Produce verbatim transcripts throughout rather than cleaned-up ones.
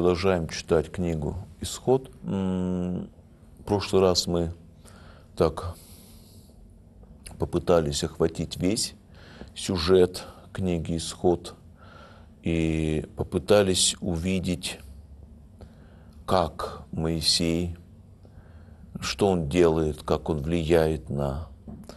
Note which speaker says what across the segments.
Speaker 1: продолжаем читать книгу «Исход». В прошлый раз мы так попытались охватить весь сюжет книги «Исход» и попытались увидеть, как Моисей, что он делает, как он влияет на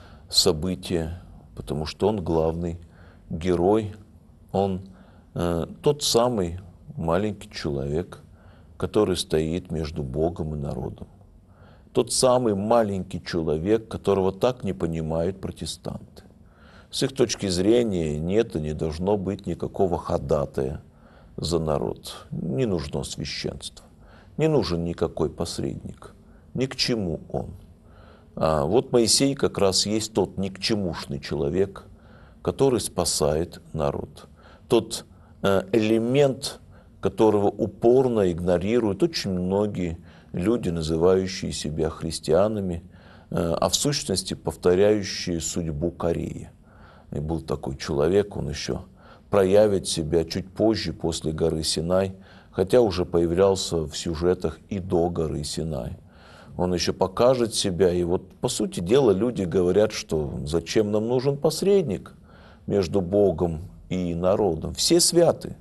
Speaker 1: события, потому что он главный герой, он э, тот самый маленький человек, который стоит между Богом и народом. Тот самый маленький человек, которого так не понимают протестанты. С их точки зрения нет и не должно быть никакого ходатая за народ. Не нужно священство, не нужен никакой посредник. Ни к чему он. А вот Моисей как раз есть тот никчемушный человек, который спасает народ. Тот э, элемент, которого упорно игнорируют очень многие люди, называющие себя христианами, э, а в сущности повторяющие судьбу Кореи. И был такой человек, он еще проявит себя чуть позже, после горы Синай, хотя уже появлялся в сюжетах и до горы Синай. Он еще покажет себя, и вот по сути дела люди говорят, что зачем нам нужен посредник между Богом и народом. Все святы.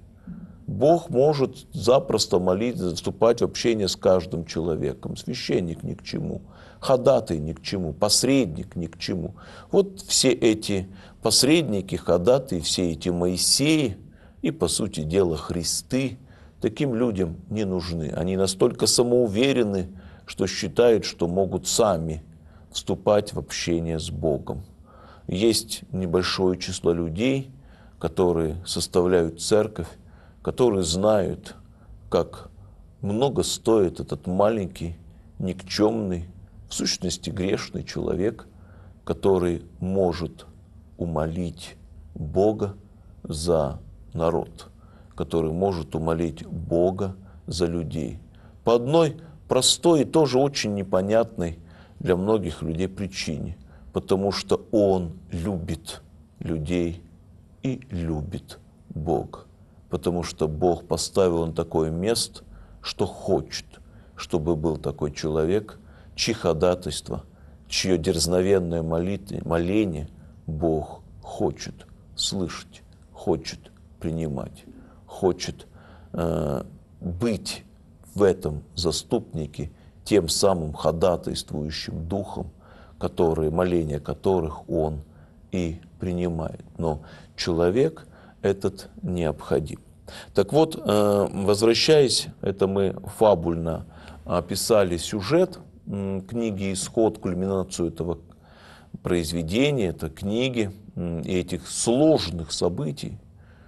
Speaker 1: Бог может запросто молиться, вступать в общение с каждым человеком. Священник ни к чему, ходатай ни к чему, посредник ни к чему. Вот все эти посредники, ходатаи, все эти Моисеи и, по сути дела, Христы таким людям не нужны. Они настолько самоуверены, что считают, что могут сами вступать в общение с Богом. Есть небольшое число людей, которые составляют церковь, которые знают, как много стоит этот маленький, никчемный, в сущности грешный человек, который может умолить Бога за народ, который может умолить Бога за людей. По одной простой и тоже очень непонятной для многих людей причине, потому что Он любит людей и любит Бога. Потому что Бог поставил на такое место, что хочет, чтобы был такой человек, чьи ходатайства, чье дерзновенное молитве, моление Бог хочет слышать, хочет принимать, хочет э, быть в этом заступнике тем самым ходатайствующим духом, который, моление которых Он и принимает. Но человек этот необходим. Так вот, возвращаясь, это мы фабульно описали сюжет книги «Исход», кульминацию этого произведения, этой книги и этих сложных событий.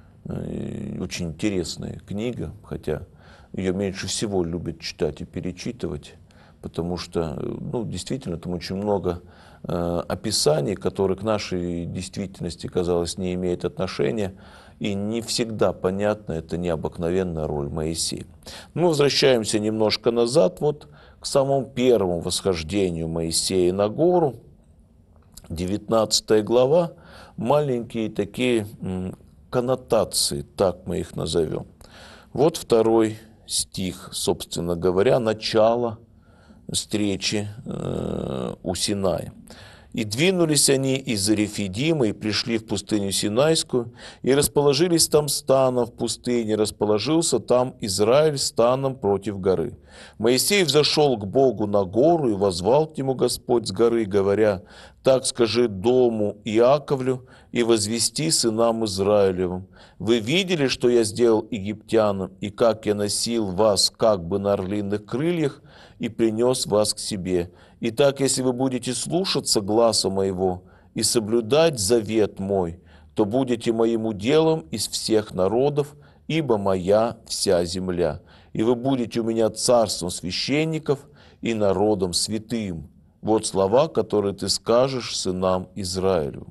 Speaker 1: Очень интересная книга, хотя ее меньше всего любят читать и перечитывать, потому что, ну, действительно, там очень много э, описаний, которые к нашей действительности, казалось, не имеют отношения, и не всегда понятна эта необыкновенная роль Моисея. Мы возвращаемся немножко назад, вот к самому первому восхождению Моисея на гору, девятнадцатая глава, маленькие такие м, коннотации, так мы их назовем. Вот второй стих, собственно говоря, начало встречи э, у Синая. «И двинулись они из Рефидима и пришли в пустыню Синайскую, и расположились там станом в пустыне, расположился там Израиль станом против горы. Моисей взошел к Богу на гору, и воззвал к нему Господь с горы, говоря: так скажи дому Иаковлю и возвести сынам Израилевым: вы видели, что я сделал египтянам, и как я носил вас как бы на орлиных крыльях, и принес вас к себе. Итак, если вы будете слушаться гласа моего и соблюдать завет мой, то будете моим уделом из всех народов, ибо моя вся земля. И вы будете у меня царством священников и народом святым». Вот слова, которые ты скажешь сынам Израилю.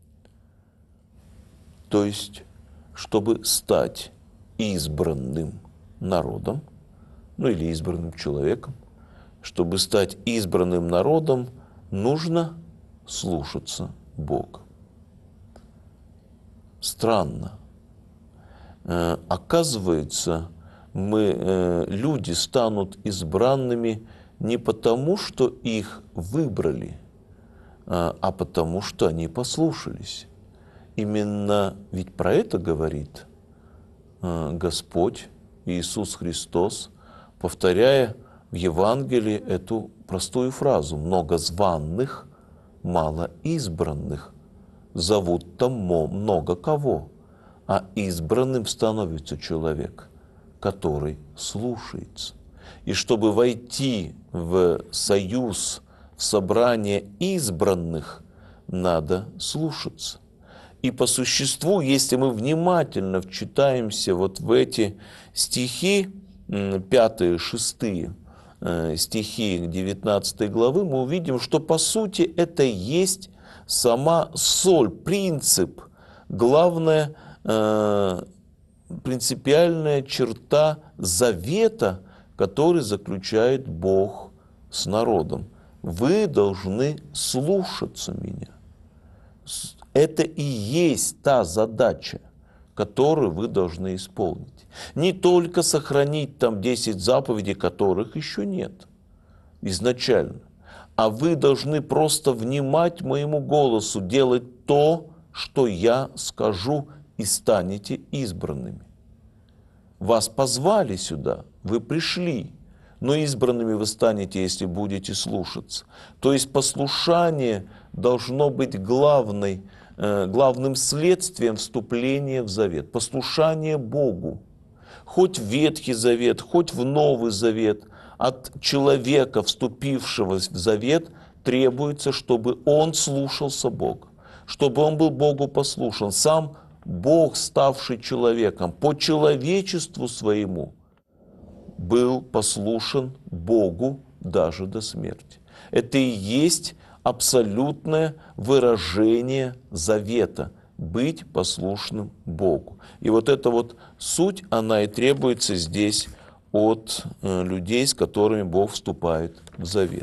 Speaker 1: То есть, чтобы стать избранным народом, ну или избранным человеком, чтобы стать избранным народом, нужно слушаться Бога. Странно. Оказывается, Мы, э, люди станут избранными не потому, что их выбрали, а, а потому, что они послушались. Именно ведь про это говорит э, Господь Иисус Христос, повторяя в Евангелии эту простую фразу: «Много званных, мало избранных». Зовут там много кого, а избранным становится человек, который слушается. И чтобы войти в союз, в собрание избранных, надо слушаться. И по существу, если мы внимательно вчитаемся вот в эти стихи, пятые, шестые стихи девятнадцатой главы, мы увидим, что по сути это и есть сама соль, принцип, главная э, принципиальная черта завета, который заключает Бог с народом. Вы должны слушаться меня. Это и есть та задача, которую вы должны исполнить. Не только сохранить там десять заповедей, которых еще нет изначально, а вы должны просто внимать моему голосу, делать то, что я скажу, и станете избранными. Вас позвали сюда, вы пришли, но избранными вы станете, если будете слушаться. То есть послушание должно быть главной, э, главным следствием вступления в завет. Послушание Богу. Хоть в Ветхий Завет, хоть в Новый Завет, от человека, вступившего в завет, требуется, чтобы он слушался Бога, чтобы он был Богу послушен. Сам Бог, ставший человеком, по человечеству своему, был послушен Богу даже до смерти. Это и есть абсолютное выражение завета – быть послушным Богу. И вот эта вот суть, она и требуется здесь от э, людей, с которыми Бог вступает в завет.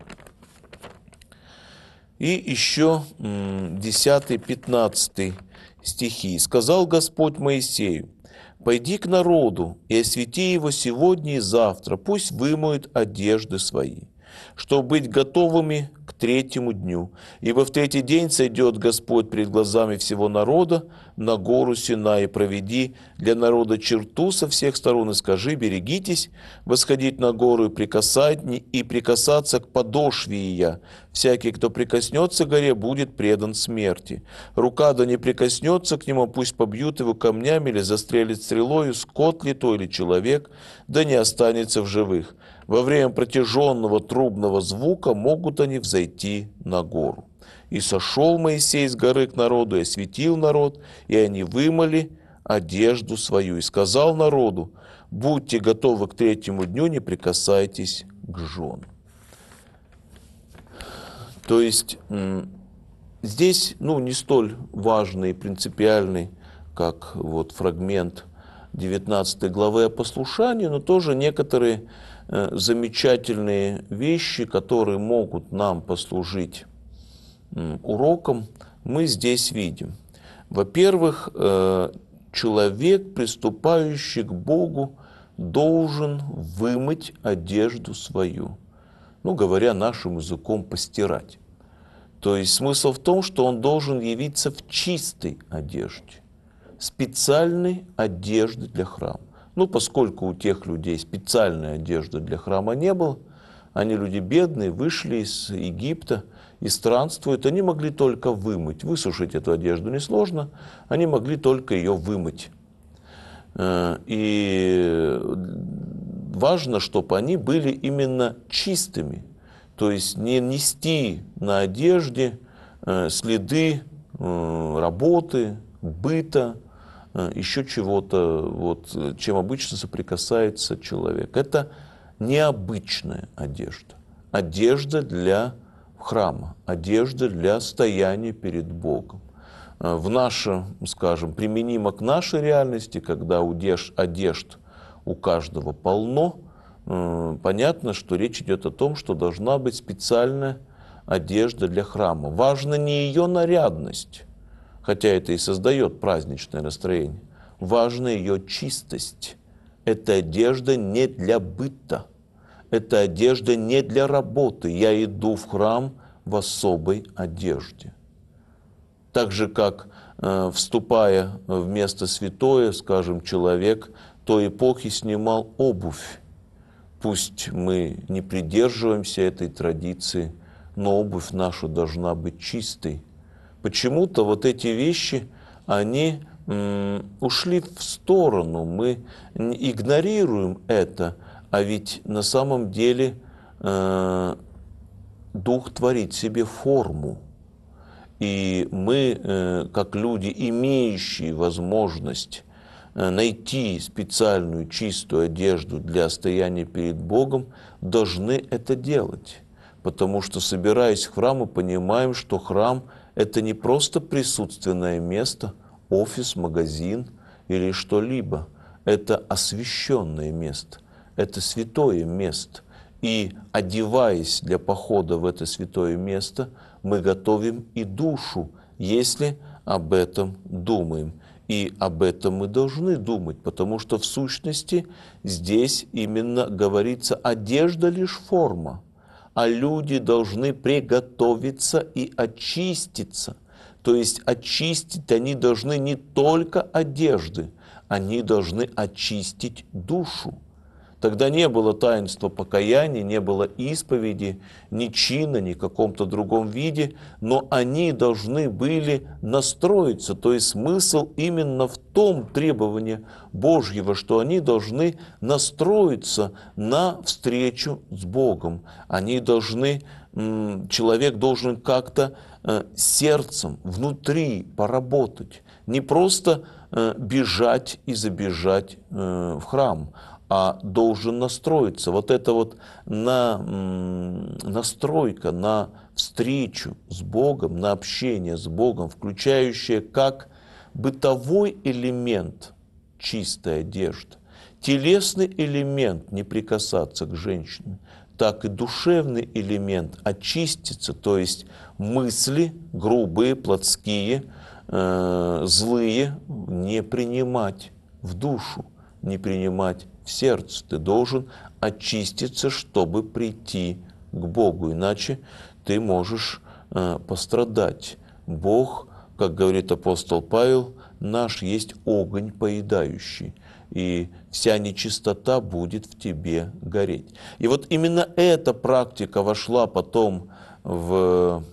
Speaker 1: И еще десятый, пятнадцатый стихи. «Сказал Господь Моисею: пойди к народу и освети его сегодня и завтра, пусть вымоют одежды свои, чтобы быть готовыми к третьему дню. Ибо в третий день сойдет Господь пред глазами всего народа на гору Синай, и проведи для народа черту со всех сторон, и скажи: берегитесь восходить на гору и, прикасать, и прикасаться к подошве ее. Всякий, кто прикоснется к горе, будет предан смерти. Рука да не прикоснется к нему, пусть побьют его камнями или застрелит стрелою, скот ли то или человек, да не останется в живых. Во время протяженного трубного звука могут они взойти на гору. И сошел Моисей с горы к народу, и осветил народ, и они вымыли одежду свою. И сказал народу: будьте готовы к третьему дню, не прикасайтесь к женам». То есть здесь, ну, не столь важный и принципиальный, как вот фрагмент девятнадцатой главы о послушании, но тоже некоторые э, замечательные вещи, которые могут нам послужить э, уроком, мы здесь видим. Во-первых, э, человек, приступающий к Богу, должен вымыть одежду свою. Ну, говоря нашим языком, постирать. То есть смысл в том, что он должен явиться в чистой одежде, специальной одежды для храма. Ну, поскольку у тех людей специальной одежды для храма не было, они люди бедные, вышли из Египта и странствуют, они могли только вымыть. Высушить эту одежду несложно, они могли только ее вымыть. И важно, чтобы они были именно чистыми, то есть не нести на одежде следы работы, быта, еще чего-то, вот, чем обычно соприкасается человек. Это необычная одежда. Одежда для храма, одежда для стояния перед Богом. В нашем, скажем, применимо к нашей реальности, когда одежд, одежд у каждого полно, понятно, что речь идет о том, что должна быть специальная одежда для храма. Важна не ее нарядность, хотя это и создает праздничное настроение. Важна ее чистость, эта одежда не для быта, эта одежда не для работы. Я иду в храм в особой одежде. Так же, как э, вступая в место святое, скажем, человек той эпохи снимал обувь. Пусть мы не придерживаемся этой традиции, но обувь наша должна быть чистой. Почему-то вот эти вещи, они м, ушли в сторону, мы игнорируем это, а ведь на самом деле э, Дух творит себе форму. И мы, э, как люди, имеющие возможность э, найти специальную чистую одежду для стояния перед Богом, должны это делать. Потому что, собираясь в храм, мы понимаем, что храм – это не просто присутственное место, офис, магазин или что-либо. Это освященное место, это святое место. И, одеваясь для похода в это святое место, мы готовим и душу, если об этом думаем. И об этом мы должны думать, потому что в сущности здесь именно говорится одежда лишь форма, а люди должны приготовиться и очиститься. То есть очистить они должны не только одежды, они должны очистить душу. Тогда не было таинства покаяния, не было исповеди, ни чина, ни в каком-то другом виде, но они должны были настроиться. То есть смысл именно в том требовании Божьего, что они должны настроиться на встречу с Богом. Они должны, человек должен как-то сердцем, внутри поработать, не просто бежать и забежать в храм, а должен настроиться. Вот эта вот на, настройка на встречу с Богом, на общение с Богом, включающая как бытовой элемент чистой одежды, телесный элемент не прикасаться к женщине, так и душевный элемент очиститься, то есть мысли грубые, плотские, э, злые не принимать в душу, не принимать в сердце. Ты должен очиститься, чтобы прийти к Богу, иначе ты можешь э, пострадать. Бог, как говорит апостол Павел, наш есть огонь поедающий, и вся нечистота будет в тебе гореть. И вот именно эта практика вошла потом в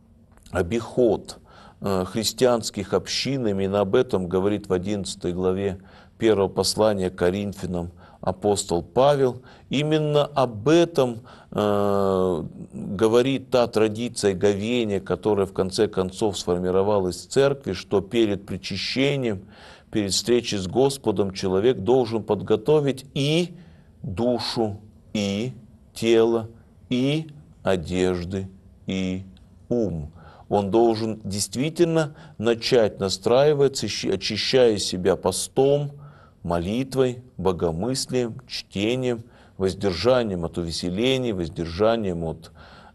Speaker 1: обиход э, христианских общин, именно об этом говорит в одиннадцатой главе первого послания к Коринфянам апостол Павел. Именно об этом э, говорит та традиция говения, которая в конце концов сформировалась в церкви, что перед причащением, перед встречей с Господом человек должен подготовить и душу, и тело, и одежды, и ум. Он должен действительно начать настраиваться, очищая себя постом, молитвой, богомыслием, чтением, воздержанием от увеселений, воздержанием от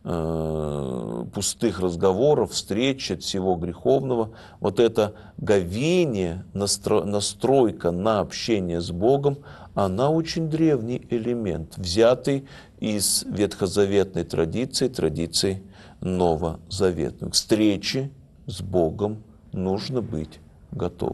Speaker 1: э, пустых разговоров, встреч, от всего греховного. Вот это говение, настро, настройка на общение с Богом, она очень древний элемент, взятый из ветхозаветной традиции, традиции новозаветной. К встрече с Богом нужно быть готовым.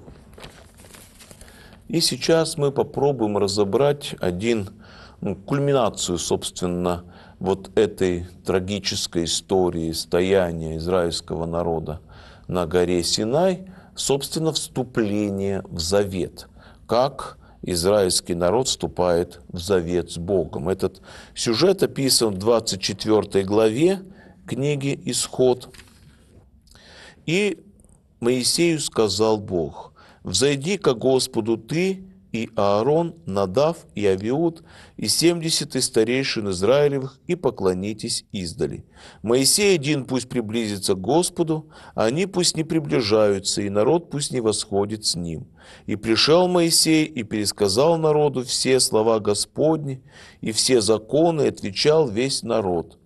Speaker 1: И сейчас мы попробуем разобрать один, ну, кульминацию, собственно, вот этой трагической истории стояния израильского народа на горе Синай, собственно, вступление в завет. Как израильский народ вступает в завет с Богом. Этот сюжет описан в двадцать четвёртой главе книги «Исход». «И Моисею сказал Бог: взойди ко Господу ты и Аарон, Надав и Авиуд, и семьдесят из старейшин Израилевых, и поклонитесь издали. Моисей один пусть приблизится к Господу, а они пусть не приближаются, и народ пусть не восходит с ним. И пришел Моисей и пересказал народу все слова Господни и все законы, и отвечал весь народ.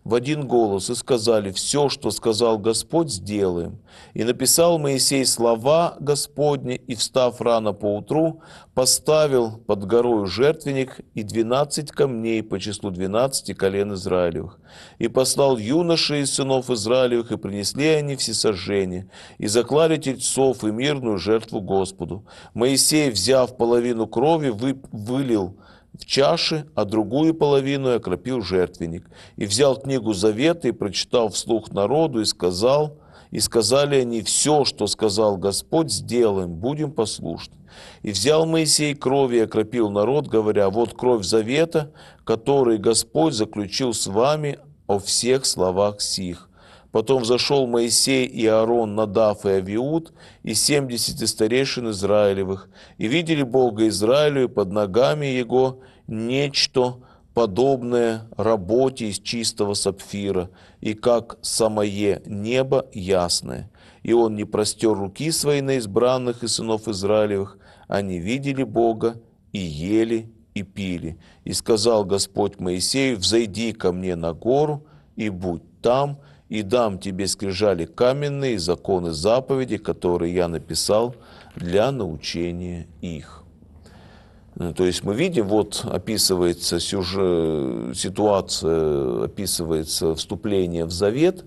Speaker 1: в один голос и сказали: «Все, что сказал Господь, сделаем». И написал Моисей слова Господни, и, встав рано поутру, поставил под горою жертвенник и двенадцать камней по числу двенадцати колен Израилевых. И послал юношей из сынов Израилевых, и принесли они всесожжение, и заклали тельцов и мирную жертву Господу. Моисей, взяв половину крови, вы, вылил в чаши, а другую половину окропил жертвенник. И взял книгу Завета и прочитал вслух народу, и сказал, и сказали они: «Все, что сказал Господь, сделаем, будем послушны». И взял Моисей кровь и окропил народ, говоря: «Вот кровь Завета, который Господь заключил с вами о всех словах сих». Потом взошел Моисей и Аарон, Надав и Авиуд, и семьдесят старейшин Израилевых, и видели Бога Израилю, и под ногами Его нечто подобное работе из чистого сапфира, и как самое небо ясное. И он не простер руки свои на избранных и сынов Израилевых, они видели Бога и ели и пили. И сказал Господь Моисею: «Взойди ко мне на гору и будь там, и дам тебе скрижали каменные, законы заповеди, которые я написал для научения их». То есть мы видим, вот описывается сюжет, ситуация, описывается вступление в завет,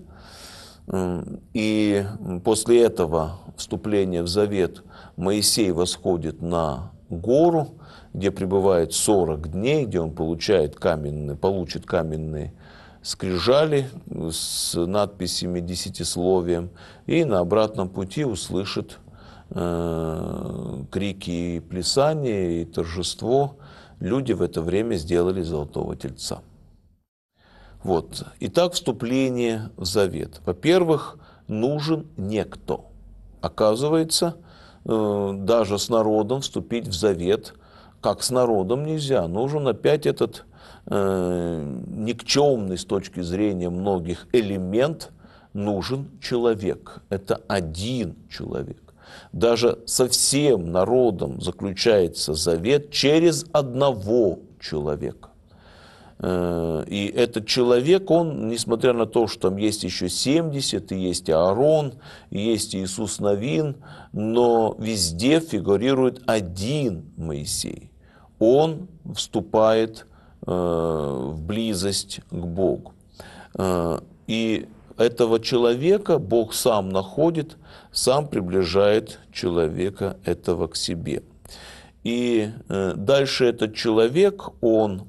Speaker 1: и после этого вступления в завет Моисей восходит на гору, где пребывает сорок дней, где он получает каменные, получит каменные скрижали с надписями десятисловием, и на обратном пути услышит э, крики и плясания, и торжество. Люди в это время сделали золотого тельца. Вот. Итак, вступление в завет. Во-первых, нужен некто. Оказывается, э, даже с народом вступить в завет, как с народом нельзя. Нужен опять этот э, никчемный с точки зрения многих элемент, нужен человек. Это один человек. Даже со всем народом заключается завет через одного человека. И этот человек, он, несмотря на то, что там есть еще семьдесят, и есть Аарон, и есть Иисус Навин, но везде фигурирует один Моисей. Он вступает в близость к Богу. И этого человека Бог сам находит, сам приближает человека этого к себе. И дальше этот человек, он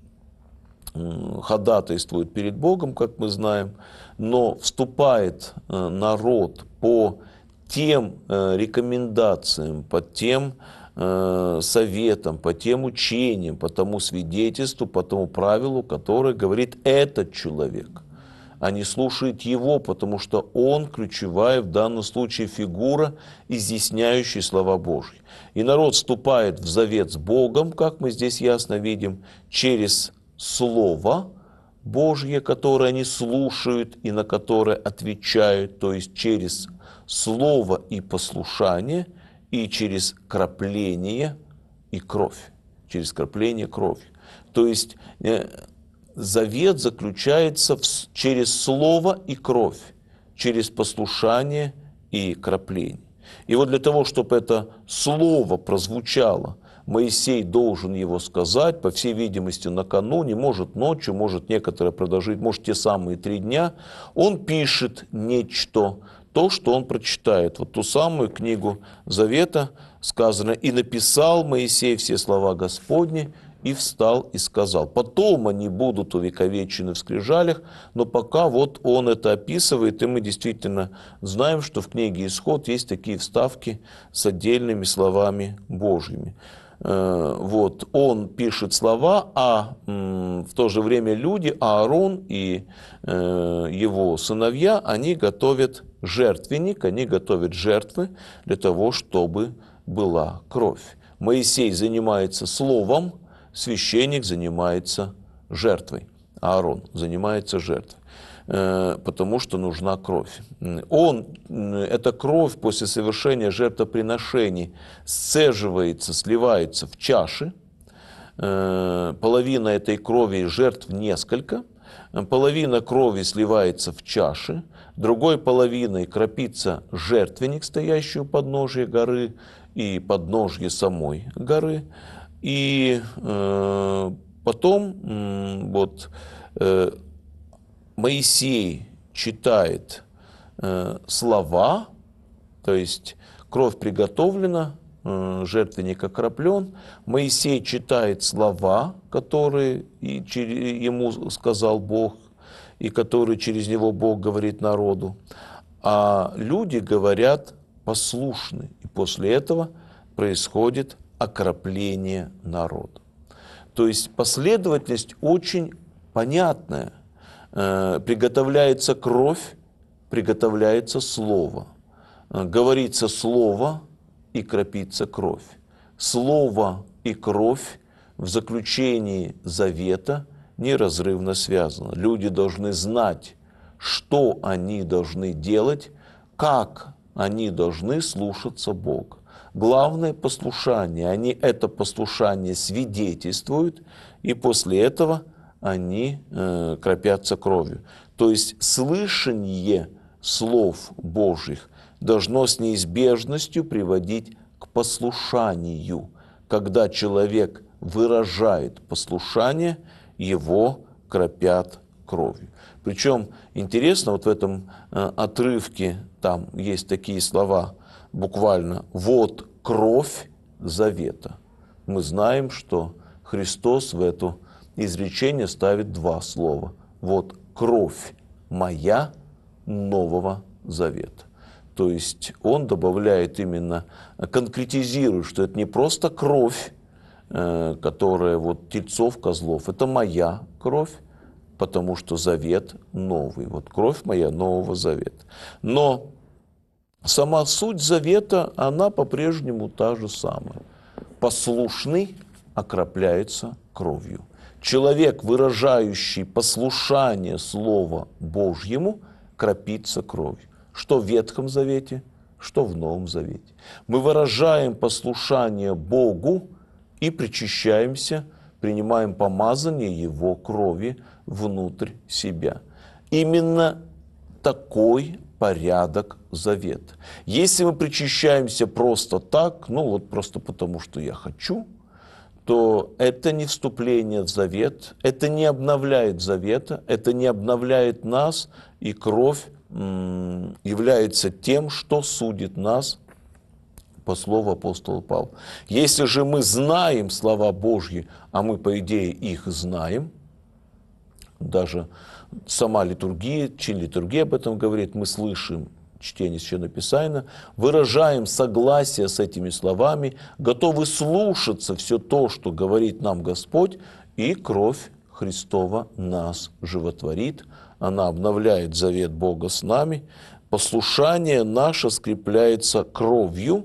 Speaker 1: ходатайствует перед Богом, как мы знаем, но вступает народ по тем рекомендациям, по тем советам, по тем учениям, по тому свидетельству, по тому правилу, которое говорит этот человек. Они слушают его, потому что он ключевая в данном случае фигура, изъясняющая слова Божьи. И народ вступает в завет с Богом, как мы здесь ясно видим, через Слово Божье, которое они слушают и на которое отвечают, то есть через Слово и послушание, и через крапление и кровь. Через крапление крови. То есть завет заключается в, через Слово и кровь, через послушание и крапление. И вот для того, чтобы это Слово прозвучало, Моисей должен его сказать, по всей видимости, накануне, может ночью, может некоторое продолжить, может те самые три дня. Он пишет нечто, то, что он прочитает. Вот ту самую книгу Завета сказано: «И написал Моисей все слова Господни, и встал и сказал». Потом они будут увековечены в скрижалях, но пока вот он это описывает, и мы действительно знаем, что в книге Исход есть такие вставки с отдельными словами Божьими. Вот, он пишет слова, а в то же время люди, Аарон и его сыновья, они готовят жертвенник, они готовят жертвы для того, чтобы была кровь. Моисей занимается словом, священник занимается жертвой, Аарон занимается жертвой, потому что нужна кровь. Он, эта кровь после совершения жертвоприношений сцеживается, сливается в чаши. Половина этой крови жертв несколько. половина крови сливается в чаше, другой половиной кропится жертвенник, стоящий у подножия горы и подножье самой горы. И э, потом э, вот, э, Моисей читает э, слова, то есть кровь приготовлена, э, жертвенник окроплен. Моисей читает слова, которые и ему сказал Бог, и которые через него Бог говорит народу. А люди говорят послушны. И после этого происходит окропление народа. То есть последовательность очень понятная. Э, приготовляется кровь, приготовляется слово. Э, говорится слово и кропится кровь. Слово и кровь в заключении завета неразрывно связаны. Люди должны знать, что они должны делать, как они должны слушаться Бога. Главное послушание. Они это послушание свидетельствуют, и после этого они э, кропятся кровью. То есть слышание слов Божьих должно с неизбежностью приводить к послушанию. Когда человек выражает послушание, его кропят кровью. Причем интересно, вот в этом э, отрывке там есть такие слова, буквально «вот кровь завета». Мы знаем, что Христос в это изречение ставит два слова. «Вот кровь моя нового завета». То есть он добавляет именно, конкретизирует, что это не просто кровь, э, которая вот тельцов, козлов, это моя кровь, потому что завет новый. Вот кровь моя нового завета. Но сама суть завета, она по-прежнему та же самая. Послушный окропляется кровью. Человек, выражающий послушание Слову Божьему, кропится кровью. Что в Ветхом Завете, что в Новом Завете. Мы выражаем послушание Богу и причащаемся, принимаем помазание Его крови внутрь себя. Именно такой порядок завета. Если мы причащаемся просто так, ну вот просто потому, что я хочу, то это не вступление в завет, это не обновляет завета, это не обновляет нас, и кровь м, является тем, что судит нас, по слову апостола Павла. Если же мы знаем слова Божьи, а мы, по идее, их знаем, даже сама литургия, чин литургии об этом говорит, мы слышим чтение Священного Писания, выражаем согласие с этими словами, готовы слушаться все то, что говорит нам Господь, и кровь Христова нас животворит, она обновляет завет Бога с нами, послушание наше скрепляется кровью,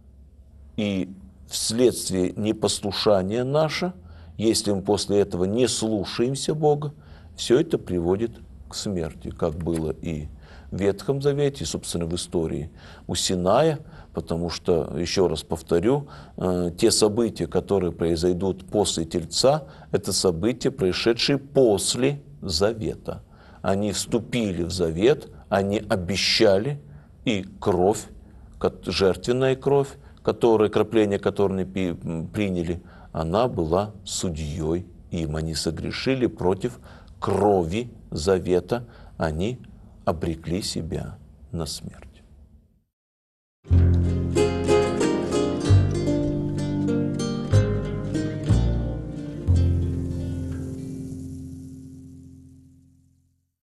Speaker 1: и вследствие непослушания наше, если мы после этого не слушаемся Бога, все это приводит к смерти, как было и в Ветхом Завете, и, собственно, в истории у Синая, потому что, еще раз повторю, э, те события, которые произойдут после Тельца, это события, происшедшие после Завета. Они вступили в Завет, они обещали, и кровь, жертвенная кровь, которая, кропление которой приняли, она была судьей им. Они согрешили против крови завета, они обрекли себя на смерть.